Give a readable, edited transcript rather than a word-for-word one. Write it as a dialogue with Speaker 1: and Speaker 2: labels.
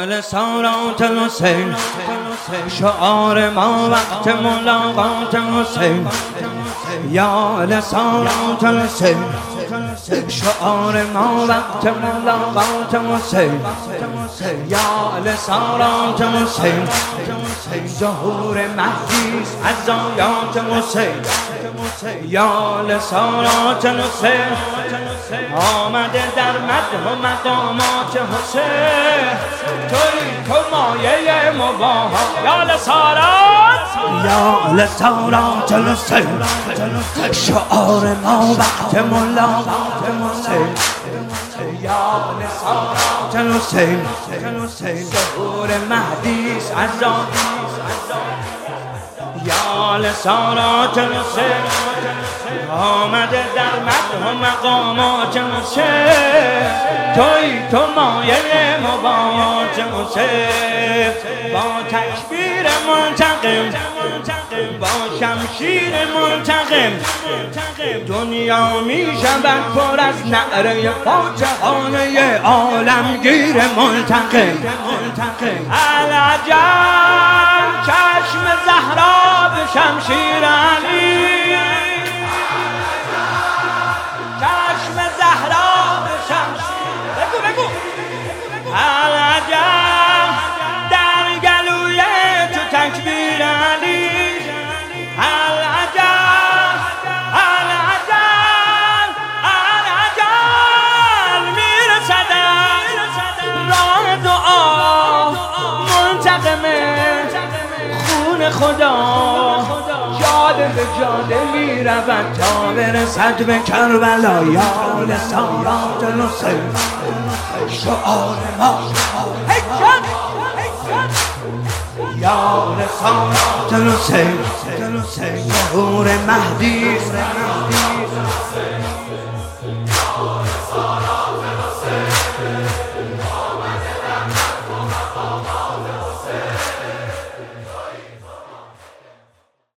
Speaker 1: رسالات الحسین، شعار ما وقت ملاقات حسین. یا رسالات الحسین، شعار ما وقت ملاقات حسین. یا رسالات الحسین، ظهور مهدی از آیات حسین. یا رسالات الحسین، آمده در مدح و مقامات حسین. توی تو مایه مباهات. یا رسالات، یا رسالات الحسین، شعار ما وقت ملاقات حسین. یا رسالات الحسین، ظهور مهدی از آیات. یا رسالات الحسین، آمده در مدح و مقامات حسین. توی تو مایه مباهات حسین. با تکبیر منتقم، با شمشیر منتقم، دنیا می شود پر از نعره فاتحانه عالمگیر منتقم. العجب چشم زهرا به شمشیر علی، چشم زهرا به شمشیر. بگو العجب در گلوی تو تکبیر علی. العجب میرسدم راه دعا منتقمه خون خدا. جاده به جاده می رود تا برسد به کربلا. یا رسالات الحسین، شعار ما. یا رسالات الحسین، ظهور مهدی.